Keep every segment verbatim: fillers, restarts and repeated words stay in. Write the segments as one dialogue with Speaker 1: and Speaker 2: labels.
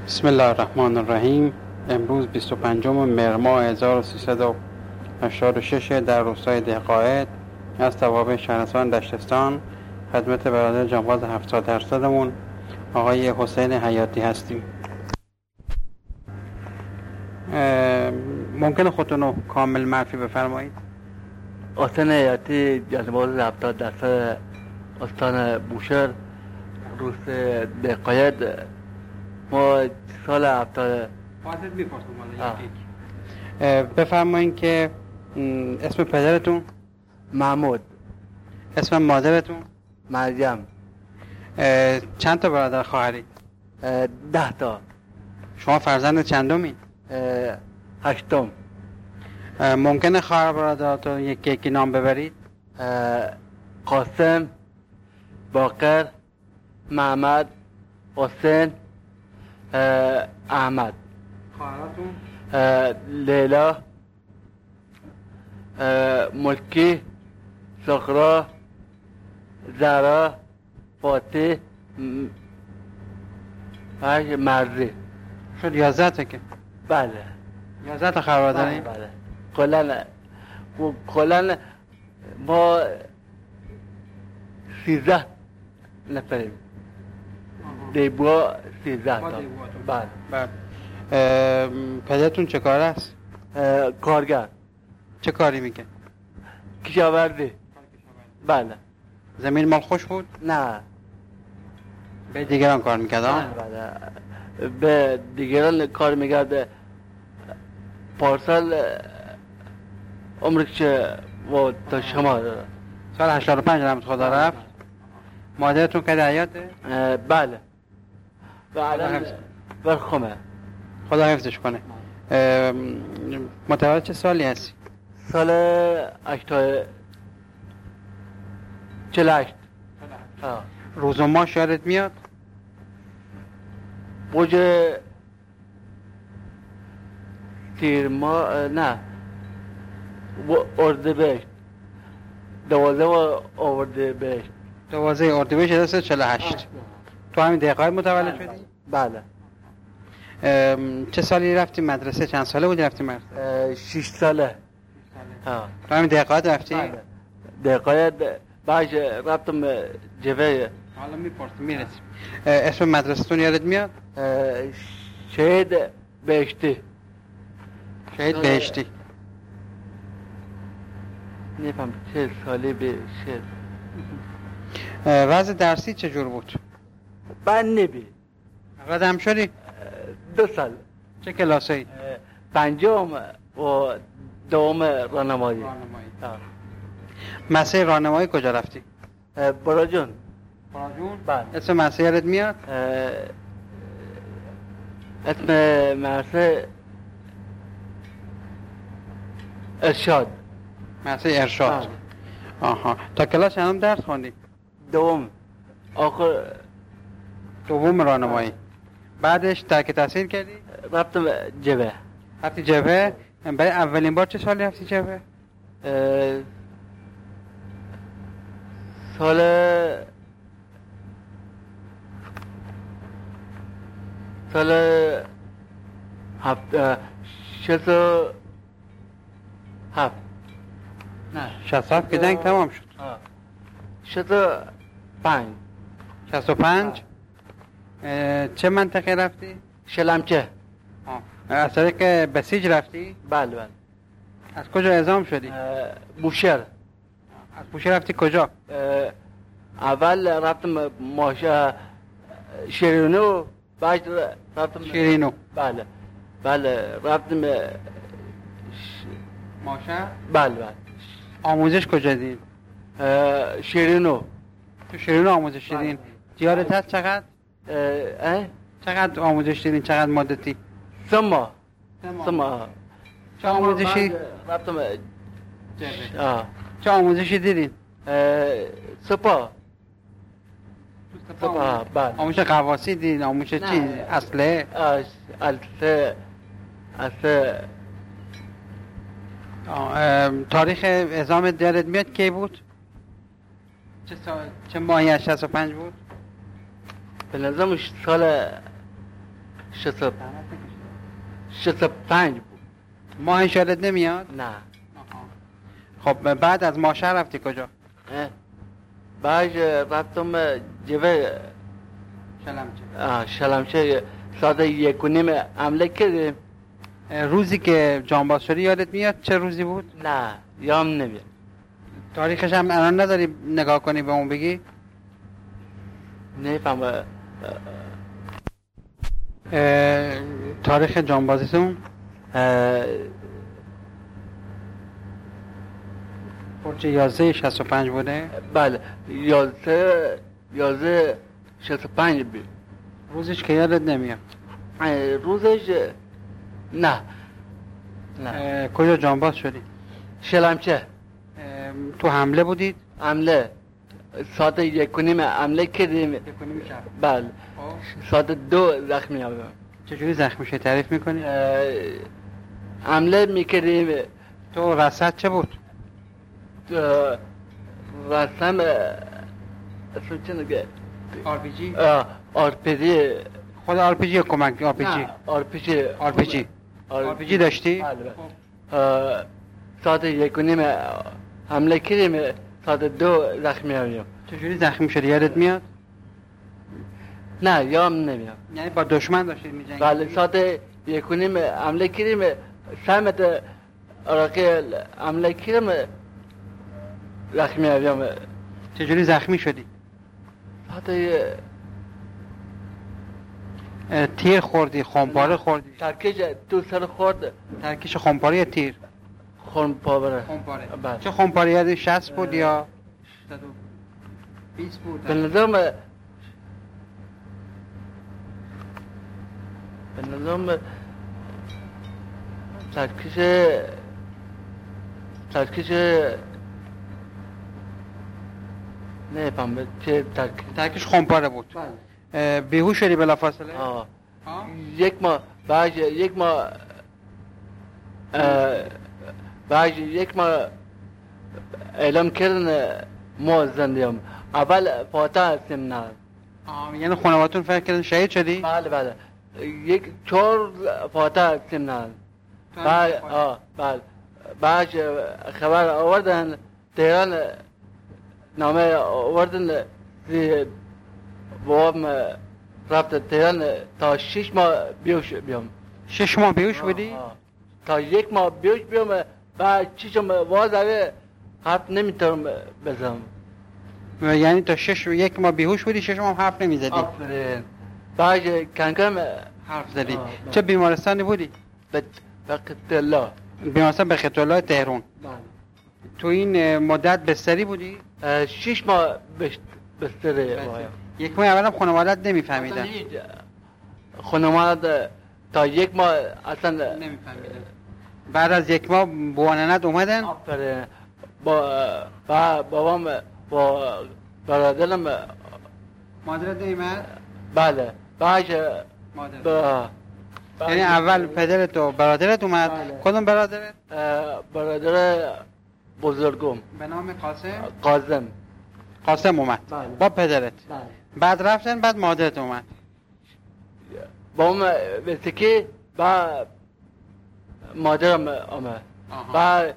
Speaker 1: بسم الله الرحمن الرحیم. امروز بیست و پنجم مهر ماه هزار و سیصد و هشتاد و شش در روستای دهقاعد از توابع شهرستان دشتستان خدمت برادر جانباز هفتاد درصدمون آقای حسین حیاتی هستیم. ممکنه خودتونو کامل معرفی بفرمایید؟
Speaker 2: حسین حیاتی جانباز هفتاد درصد استان بوشهر روست دهقاعد. ما سال هفتاد
Speaker 1: فاصل میپرسم والا بفرمایید که اسم پدرتون؟
Speaker 2: محمود.
Speaker 1: اسم مادرتون؟
Speaker 2: مریم.
Speaker 1: چند تا برادر خواهرید؟
Speaker 2: ده تا.
Speaker 1: شما فرزند چندمی؟
Speaker 2: هشتم.
Speaker 1: ممکنه خواهر برادراتون یکی یکی نام ببرید؟
Speaker 2: قاسم، باقر، محمد، حسین، احمد.
Speaker 1: خواهراتون؟
Speaker 2: لیلا، ملکی، سخرا، زهرا، فاتح، مرزی.
Speaker 1: شد یازده تا که؟
Speaker 2: بله.
Speaker 1: یازده تا خواهر برادرین؟
Speaker 2: بله. کلن کلن ما سیزده نفریم. دیبوا سیزده تا. بله.
Speaker 1: بله. پدرتون چه کار است؟
Speaker 2: کارگر.
Speaker 1: چه کاری میکنه؟
Speaker 2: کشاورزی. بله.
Speaker 1: زمین مال خوش بود؟
Speaker 2: نه.
Speaker 1: به دیگران کار میکرد؟
Speaker 2: بله. به دیگران کار میکرد. پارسال عمرش و تا شما
Speaker 1: سال هشتاد و پنج رحمت خدا رفت. مادرتون که حیاته؟
Speaker 2: بله. بله. برخمه.
Speaker 1: خدا حفظش کنه. متولد چه سالی هستی؟
Speaker 2: سال هشتاد چهل و هشت.
Speaker 1: روز و ماه یادت میاد؟
Speaker 2: موج تیر ماه نه اردیبهشت دوازده و اردیبهشت
Speaker 1: دوازده اردیبهشت هزار و چهل و هشت. تو همین دهقاعد متولد شدی؟
Speaker 2: بله.
Speaker 1: چه سالی رفتی مدرسه؟ چند ساله بودی رفتی مدرسه؟
Speaker 2: شش ساله.
Speaker 1: ها. تو همین دهقاعد رفتی؟
Speaker 2: بله. دهقاعد باش رفتم جبهه.
Speaker 1: حالا میپرسیم میرسیم. اسم مدرسه‌تون یادت میاد؟
Speaker 2: شهید بهشتی.
Speaker 1: شهید بهشتی.
Speaker 2: نفهم چه سالی به شهید.
Speaker 1: وضع درسی چجور بود؟
Speaker 2: من نبی.
Speaker 1: قدم شدی؟
Speaker 2: دو سال.
Speaker 1: چه کلاسایی؟
Speaker 2: پنجم و دوم راهنمایی.
Speaker 1: مسیر راهنمایی کجا رفتی؟
Speaker 2: براجون.
Speaker 1: براجون؟
Speaker 2: بله.
Speaker 1: اسم مسیر یادت میاد؟
Speaker 2: اسم مسیر ارشاد.
Speaker 1: مسیر ارشاد. آها. تا کلاس چندم درس خوندی؟
Speaker 2: دوم. آخر
Speaker 1: دوم راهنمایی. بعدش ترک تحصیل کردی؟
Speaker 2: رفتم جبهه.
Speaker 1: رفتی جبهه؟ برای اولین بار چه سالی رفتی جبهه؟
Speaker 2: سال سال هفت شصت و هفت.
Speaker 1: نه شصت و هفت که جنگ تمام شد.
Speaker 2: شصت و پنج.
Speaker 1: شصت و پنج. چه منطقه رفتی؟
Speaker 2: شلمچه.
Speaker 1: از طریق بسیج رفتی؟
Speaker 2: بله بله.
Speaker 1: از کجا اعزام شدی؟
Speaker 2: بوشهر.
Speaker 1: از بوشهر رفتی کجا؟
Speaker 2: اول رفتم ماشه شیرینو. بعد رفتم
Speaker 1: شیرینو.
Speaker 2: بله بله رفتم
Speaker 1: ماشه؟
Speaker 2: بله بله.
Speaker 1: آموزش کجا دید؟
Speaker 2: شیرینو.
Speaker 1: تو شیرینو آموزش دیدین؟ یادت هست چقدر؟
Speaker 2: اه؟
Speaker 1: چقدر آموزش دیدین؟ چقدر مدتی؟
Speaker 2: سه ماه. سه
Speaker 1: ماه. چه آموزشی؟
Speaker 2: رفتم
Speaker 1: آه. چه آموزشی دیدین؟
Speaker 2: سپاه. سپاه. بله.
Speaker 1: آموزش قواسی دیدین؟ آموزش چی؟ اصله؟
Speaker 2: اصله. اصله.
Speaker 1: تاریخ اعزام یادت میاد کی بود؟ چه سال چه ماهی از شصت و پنج بود؟
Speaker 2: به نظرم سال شصت شصت پنج بود.
Speaker 1: ماه یادت نمیاد؟
Speaker 2: نه.
Speaker 1: خب بعد از ماشه رفتی کجا؟
Speaker 2: اه. بعد رفتم جبه
Speaker 1: شلمچه.
Speaker 2: آه شلمچه ساعت یک و نیم عمله کردیم.
Speaker 1: روزی که جانباز شدی یادت میاد چه روزی بود؟
Speaker 2: نه یام نمیاد.
Speaker 1: تاریخش هم الان نداری نگاه کنی به اون بگی؟
Speaker 2: نفهم.
Speaker 1: تاریخ جانبازیتون؟ برج یازده شصت و پنج بوده؟
Speaker 2: بله یازده یازده شصت و پنج بود.
Speaker 1: روزش که یادت نمیاد؟
Speaker 2: روزش نه نه.
Speaker 1: کجا جانباز شدی؟
Speaker 2: شلمچه.
Speaker 1: تو حمله بودید؟
Speaker 2: حمله ساعت یک و نیم حمله کردیم.
Speaker 1: یک و نیم شب.
Speaker 2: بله. ساعت دو زخمی آمدم.
Speaker 1: چجوری زخمی شد تعریف میکنی؟
Speaker 2: حمله میکردیم.
Speaker 1: تو رصد چه بود؟
Speaker 2: رسم اسم چه نگه؟
Speaker 1: آر پی جی؟
Speaker 2: آر پی جی.
Speaker 1: خود آر پی جی کمک آر پی جی؟
Speaker 2: آر پی جی.
Speaker 1: آر پی جی. آر پی جی داشتی؟
Speaker 2: بله. ساعت یک و نیم حمله کردیم. ساعت دو زخمی آمدیم.
Speaker 1: چجوری زخمی شدی یادت میاد؟
Speaker 2: نه یام نمیاد.
Speaker 1: یعنی با دشمن داشتید می‌جنگیدید؟
Speaker 2: بله ساعت یک و نیم حمله کردیم. سمت عراقی حمله کردیم زخمی آمدیم.
Speaker 1: چجوری زخمی شدی؟
Speaker 2: ساعت
Speaker 1: تیر خوردی، خمپاره خوردی؟
Speaker 2: ترکیش تو سر خورد.
Speaker 1: ترکیش خمپاره یا تیر؟
Speaker 2: خمپاره.
Speaker 1: خمپاره.
Speaker 2: بله.
Speaker 1: چه خمپاره یادی شصت بود یا صد و بیست بود؟
Speaker 2: به نظرم به نظرم ترکیش ترکیش نه فهم چه ترکیش.
Speaker 1: ترکیش خمپاره بود.
Speaker 2: بله.
Speaker 1: بیهوش شدی بلافاصله؟
Speaker 2: آه. یک ماه بعد یک ماه بعد یک ماه اعلام کردن ما زندیم. اول فاتح هستیم نه.
Speaker 1: یعنی خانوادتون فکر کردن شهید شدی؟
Speaker 2: بله بله. یک چهار فاتح هستیم نه. بعد آه بله. بعد خبر آوردن تهران نامه آوردن بابام رفت تهران تا شش ماه بیوش بیام.
Speaker 1: شش ماه بیوش بودی؟
Speaker 2: تا یک ماه بیوش بیام. بعد چیشم وازه حرف نمیتونم بزنم.
Speaker 1: یعنی تا شش یک ماه بیهوش بودی شش ماه حرف نمیزدی؟
Speaker 2: آفرین. بعد کم کم
Speaker 1: حرف زدی. چه بیمارستانی بودی؟
Speaker 2: به بقیت الله.
Speaker 1: بیمارستان بقیت الله تهران. تو این مدت بستری بودی؟
Speaker 2: شش ماه بستری.
Speaker 1: یک ماه اولم خانوادت نمیفهمیدن؟
Speaker 2: خانواده تا یک ماه اصلا
Speaker 1: نمیفهمیدن. بعد از یک ماه بواننت اومدن؟
Speaker 2: آفرین. با با بابام با برادرم.
Speaker 1: مادرت نیامد؟
Speaker 2: بله. بعد
Speaker 1: مادر. یعنی اول پدرت و برادرت اومد؟ بله. کدوم برادرت؟
Speaker 2: برادر بزرگم
Speaker 1: به نام قاسم؟
Speaker 2: قاسم.
Speaker 1: قاسم اومد.
Speaker 2: بله.
Speaker 1: با پدرت.
Speaker 2: بله.
Speaker 1: بعد رفتن بعد مادرت اومد.
Speaker 2: با اون وسیکی بعد مادرم آمد. بعد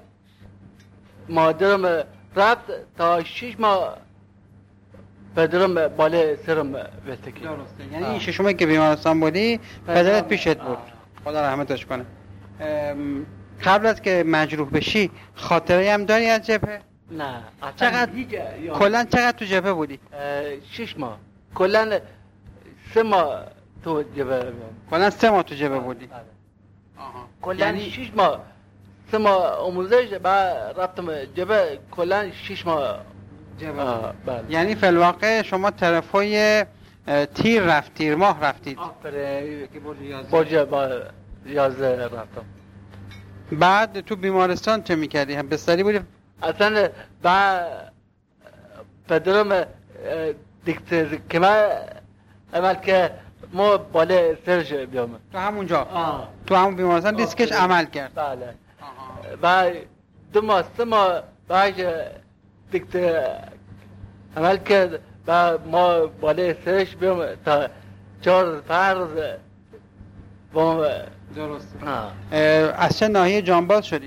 Speaker 2: مادرم رفت تا شش ماه پدرم بالای سرم وسیکی.
Speaker 1: درسته. یعنی این شش ماه که بیمارستان بودی پدرت پیشت بود. خدا رحمتش کنه. قبل از که مجروح بشی خاطره هم داری از جبهه؟
Speaker 2: نه.
Speaker 1: چقدر کلا چقدر تو جبهه بودی؟
Speaker 2: شش ماه. کلا سه ماه تو جبهه.
Speaker 1: کلا سه ماه تو جبهه بودی.
Speaker 2: آها. کلا شش ماه. سه ماه آموزش بعد رفتم جبهه کلا شش ماه
Speaker 1: جبهه. بله. یعنی فی الواقع شما طرفای تیر رفت تیر ماه رفتید.
Speaker 2: آفرین. برج با یازده رفتم.
Speaker 1: بعد تو بیمارستان چه میکردی؟ هم بستری بودی؟
Speaker 2: اصلا بعد پدرم دیکتر که من عمل که ما بالای سرش بیام.
Speaker 1: تو همونجا؟ آه. تو همون بیمارستان دیسکش عمل کرد؟
Speaker 2: بله. بعد دو ماه سه ماه بعد دیکتر عمل کرد بعد ما بالای سرش بیام تا چهار فرض با
Speaker 1: درسته.
Speaker 2: آه.
Speaker 1: از چه ناحیه جانباز شدی؟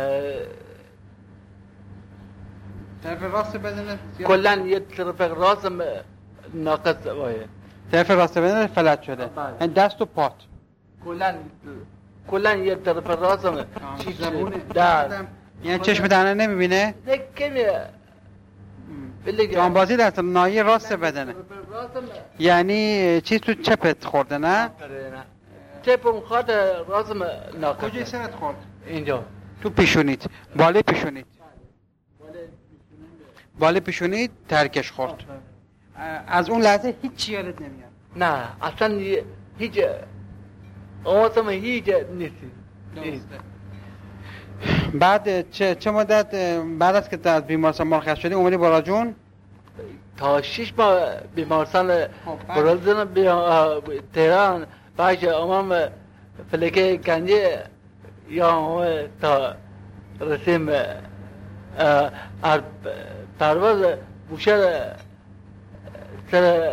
Speaker 1: طرف راست بدنت
Speaker 2: کلا یه طرف راستم ناقص وایه.
Speaker 1: طرف راست بدنت فلج شده. این دست و پات.
Speaker 2: کلا کلا یه طرف راستم چی
Speaker 1: زبونه
Speaker 2: در
Speaker 1: یعنی چشم دهنه نمیبینه؟
Speaker 2: کمی
Speaker 1: جانبازی در ناحیه راست بدنه. یعنی چیز تو چپت خورده نه؟
Speaker 2: چپم خورد راستم ناقص.
Speaker 1: کجای سرت خورد؟
Speaker 2: اینجا.
Speaker 1: تو پیشونیت. بالای پیشونیت. بالای پیشونیت ترکش خورد. از اون لحظه هیچ چی یادت نمیاد؟
Speaker 2: نه اصلا هیچ آوازم هیچ نیستی.
Speaker 1: بعد چه چه مدت بعد از که از بیمارستان مرخص شدی اومدی باراجون؟
Speaker 2: تا شش ماه بیمارستان برازیل بیا تهران بعد اومم فلکه گنجه یا تا رسیم پرواز بوشهر سر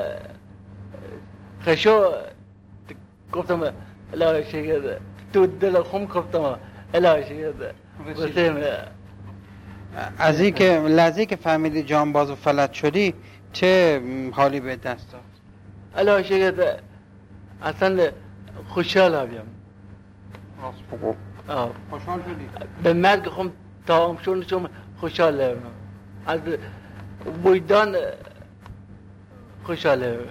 Speaker 2: خشو گفتم الهی شکر تو دل خم گفتم الهی شکر رسیم.
Speaker 1: از این که لحظه‌ای که فهمیدی جانباز و فلج شدی چه حالی به دست داد؟
Speaker 2: الهی شکر اصلا خوشحال بودم.
Speaker 1: راست بگو. خوشحال شدی؟
Speaker 2: به مرگ خم تمام شد چون خوشحال بودم. از وجدان خوشحال بودم.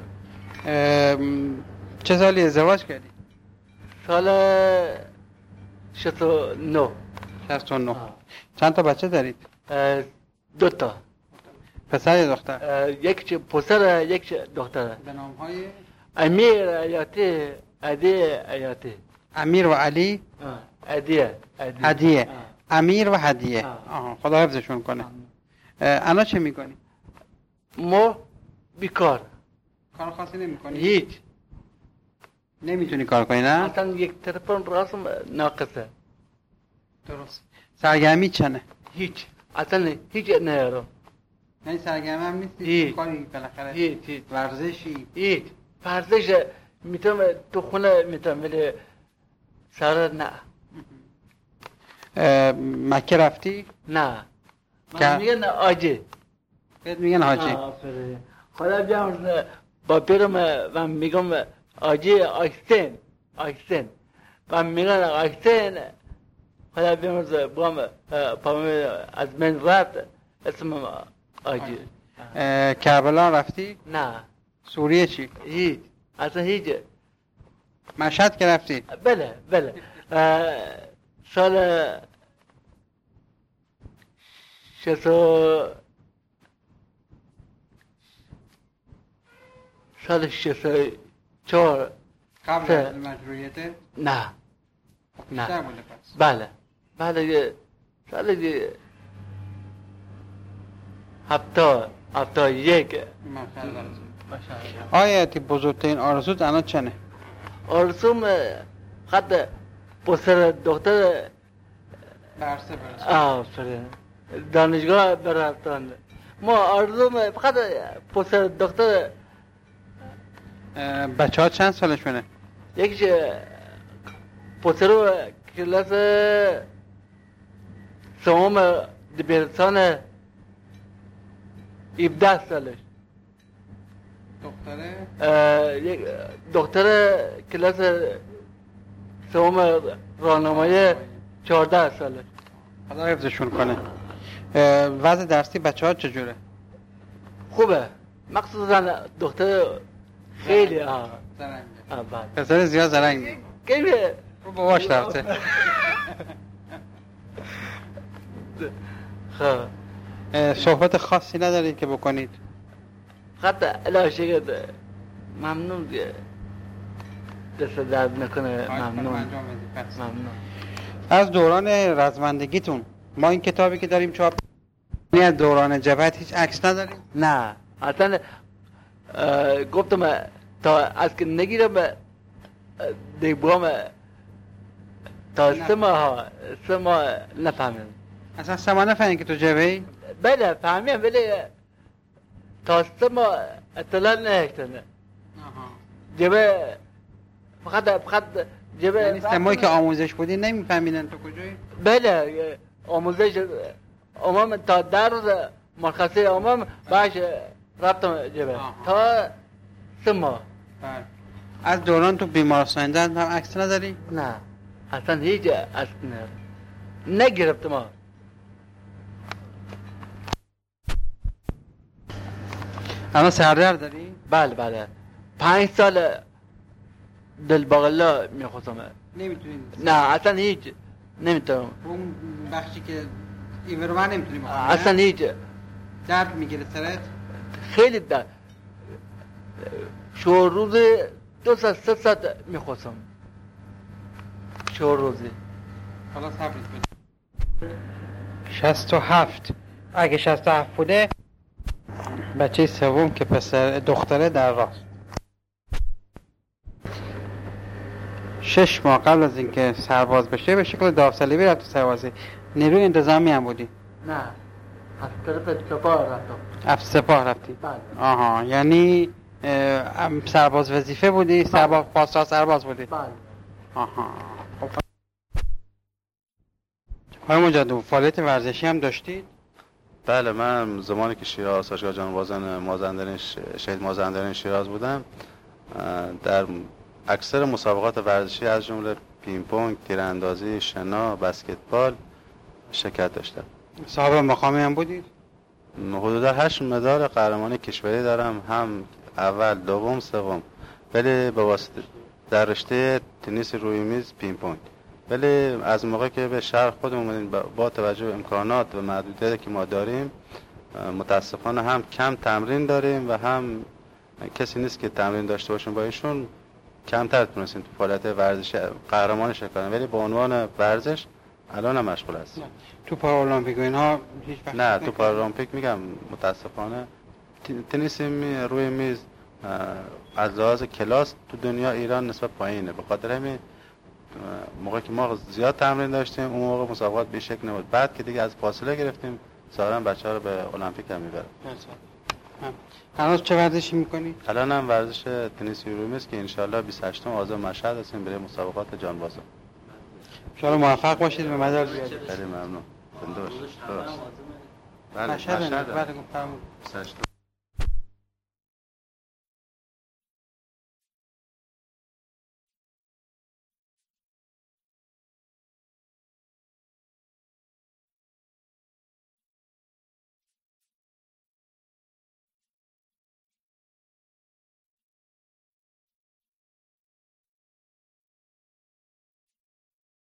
Speaker 1: چه سالی ازدواج کردی؟
Speaker 2: سال شصت و نه.
Speaker 1: شصت و نه. چند تا بچه دارید؟
Speaker 2: دو تا.
Speaker 1: پسر یا دختر؟
Speaker 2: یک پسر یک دختر.
Speaker 1: به نام های؟
Speaker 2: امیر عیاطی، عدیه عیاطی.
Speaker 1: امیر و علی؟
Speaker 2: عدیه.
Speaker 1: عدیه. امیر و هدیه. آها خدا حفظشون کنه. الان چه میکنی؟
Speaker 2: ما بیکار.
Speaker 1: کار خاصی نمیکنی؟
Speaker 2: هیچ.
Speaker 1: نمیتونی کار کنی نه؟
Speaker 2: اصلا یک طرفم راستم ناقصه.
Speaker 1: درست. سرگرمی چنه؟
Speaker 2: هیچ. اصلا هیچ نهارم.
Speaker 1: نه سرگرمی هم نیستی؟
Speaker 2: هیچ.
Speaker 1: کاری بالاخره؟
Speaker 2: هیچ هیچ.
Speaker 1: ورزشی؟
Speaker 2: هیچ. ورزش میتونم تو خونه میتونم ولی سر نه.
Speaker 1: مکه رفتی؟
Speaker 2: نه. من میگن آجی.
Speaker 1: بهت میگن حاجی.
Speaker 2: خدا بیام با پیرم من میگم آجی آکسین آکسین و میگن آکسین خدا بیام بام پامی از من رفت اسمم آجی.
Speaker 1: کربلا رفتی؟
Speaker 2: نه.
Speaker 1: سوریه چی؟
Speaker 2: هیچ. اصلا هیچ.
Speaker 1: مشهد که رفتی؟
Speaker 2: بله بله. سال شصت سال شصت و چهار
Speaker 1: قبل از مجروریته؟
Speaker 2: نه نه
Speaker 1: بیشتر بوده پس؟
Speaker 2: بله بله سال هفتا هفتا یک.
Speaker 1: آیا تی بزرگترین آرزوت الان چنه؟
Speaker 2: آرزوم خط پسر دختر
Speaker 1: برسه برسه
Speaker 2: آفرین دانشگاه برفتن. ما آرزوم فقط پسر دختر.
Speaker 1: بچه ها چند سالشونه؟
Speaker 2: یکیش پسر کلاس سوم دبیرستان هفده سالش.
Speaker 1: دختره؟
Speaker 2: یک دختر کلاس سوم راهنمایی چهارده سالش.
Speaker 1: خدا حفظشون کنه. وضع درسی بچه ها چجوره؟
Speaker 2: خوبه مخصوصا دختر خیلی ها
Speaker 1: زرنگه.
Speaker 2: آه
Speaker 1: پسر زیاد زرنگه.
Speaker 2: کیفه؟
Speaker 1: رو باباش رفته.
Speaker 2: خب
Speaker 1: صحبت خاصی ندارید که بکنید؟
Speaker 2: خطا الهی شکر ممنون دیگه دست درد نکنه. ممنون ممنون.
Speaker 1: از دوران رزمندگیتون ما این کتابی که داریم چاپ از دوران جبهت هیچ عکس نداریم؟
Speaker 2: نه اصلا گفتم تا از که نگیرم دیگه تا سه ماه سه ماه نفهمیم.
Speaker 1: اصلا سه ماه نفهمیم که تو جبهه‌ای؟
Speaker 2: بله فهمیم ولی تا سه ماه اطلاع نهشتنه. جبه فقط فقط جبه
Speaker 1: یعنی سمایی که آموزش بودی نمیفهمیدن تو کجایی؟
Speaker 2: بله آموزش امام تا در روز مرخصی امام باش رفتم جبه تا سه ماه.
Speaker 1: بله. از دوران تو بیمارستان هم عکس نداری؟
Speaker 2: نه اصلا هیچ عکس نه نگرفتم ما.
Speaker 1: الان سردرد داری؟
Speaker 2: بله بله پنج سال دل باقلا میخواستم.
Speaker 1: نمیتونی؟
Speaker 2: نه اصلا هیچ نمیتونم.
Speaker 1: اون بخشی که ایورمان نمیتونی بخوری؟
Speaker 2: اصلا هیچ
Speaker 1: درد میگیره سرت؟
Speaker 2: خیلی درد. شو روزی دو ساعت سه ساعت میخواستم شو روزی.
Speaker 1: حالا صبرت بده. شصت و هفت. اگه شصت و هفت بوده بچه سوم که پسر دختره در راست. شش ماه قبل از اینکه سرباز بشه به شکل داوطلبی رفت سربازی. نیروی انتظامی هم بودی؟
Speaker 2: نه از طرف سپاه رفتم.
Speaker 1: از سپاه رفتی؟
Speaker 2: بله.
Speaker 1: آها یعنی سرباز وظیفه بودی؟ بله. سرباز پاسدار سرباز بودی؟
Speaker 2: بله.
Speaker 1: آها. خب های مجدد فعالیت ورزشی هم داشتید؟
Speaker 3: بله من زمانی که شیراز آسایشگاه جانبازان مازندران شهید مازندران شیراز بودم در اکثر مسابقات ورزشی از جمله پینگ پونگ، تیراندازی، شنا، بسکتبال شرکت داشتم.
Speaker 1: صاحب مقامی هم بودید؟
Speaker 3: حدودا هشت مدال قهرمانی کشوری دارم، هم اول، دوم، سوم. ولی به واسطه در رشته تنیس روی میز پینگ پونگ. ولی از موقعی که به شهر خودمون اومدیم با توجه به امکانات و محدودیتی که ما داریم متاسفانه هم کم تمرین داریم و هم کسی نیست که تمرین داشته باشیم با ایشون، کمتر تونستیم تو فعالیت ورزشی قهرمان شرکت کنیم. ولی به عنوان ورزش الان هم مشغول هستیم.
Speaker 1: تو پارالمپیک و اینها هیچ وقت؟
Speaker 3: نه تو پارالمپیک میگم متاسفانه تنیس روی میز از لحاظ کلاس تو دنیا ایران نسبت پایینه. به خاطر همین موقعی که ما زیاد تمرین داشتیم اون موقع مسابقات به شکل نبود. بعد که دیگه از فاصله گرفتیم ظاهرا بچه‌ها رو به المپیک هم میبرن.
Speaker 1: الان چه ورزشی میکنی؟
Speaker 3: الان هم ورزش تنیس روی میز که ان شاء الله بیست و هشتم آذر مشهد هستیم برای مسابقات جانبازان.
Speaker 1: ان شاء الله موفق باشید و مدال بیارید.
Speaker 3: خیلی ممنون. زنده باشید. بله
Speaker 1: مشهد.
Speaker 3: مشهد.
Speaker 1: بله گفتم.
Speaker 3: بیست و هشتم